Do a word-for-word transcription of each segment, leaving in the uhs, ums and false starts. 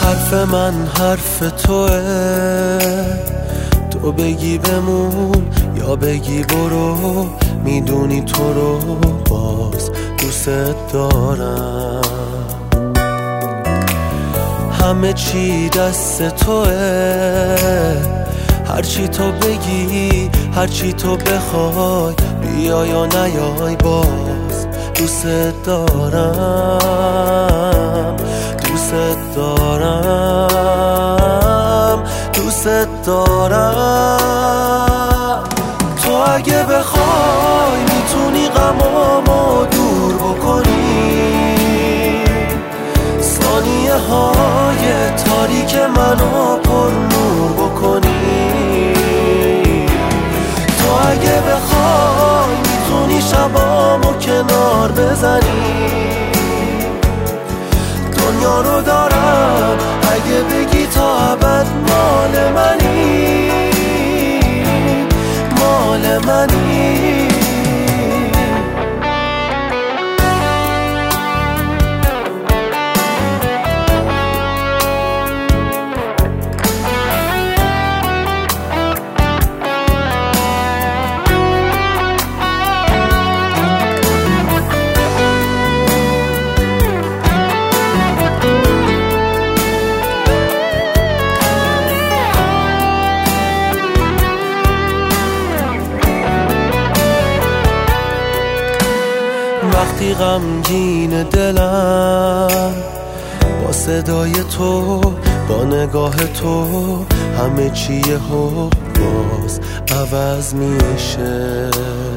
حرف من حرف توه، تو بگی بمون یا بگی برو، میدونی تو رو باز دوست دارم. همه چی دست توه، هرچی تو بگی هرچی تو بخوای، بیا یا نیای باز دوست دارم، دوست دارم، دوست دارم. تو اگه بخوای میتونی غمامو دور بکنی، ثانیه های تاریک منو پر نور بکنی. تو اگه بخوای میتونی شبامو کنار بزنی، دنیا رو دارم اگه بگی تا ابد مال منی، مال منی. وقتی غمگین دلم با صدای تو، با نگاه تو، همه چی یهو باز عوض میشه.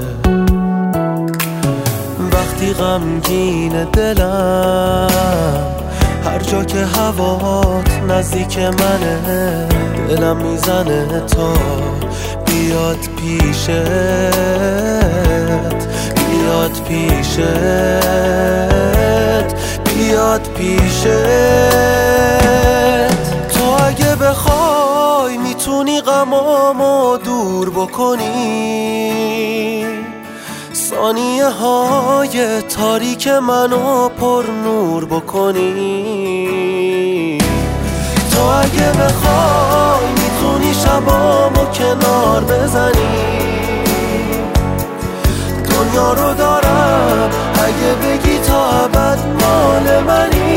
وقتی غمگین دلم، هر جا که هوات نزدیک منه، دلم میزنه تا بیاد پیشت، بیاد پیشت، بیاد پیشت. تو اگه بخوای میتونی غمامو دور بکنی، ثانیه های تاریک منو پر نور بکنی. تو اگه بخوای میتونی شبامو کنار بزنی، دنیا رو دارم اگه بگی تا ابد مال منی،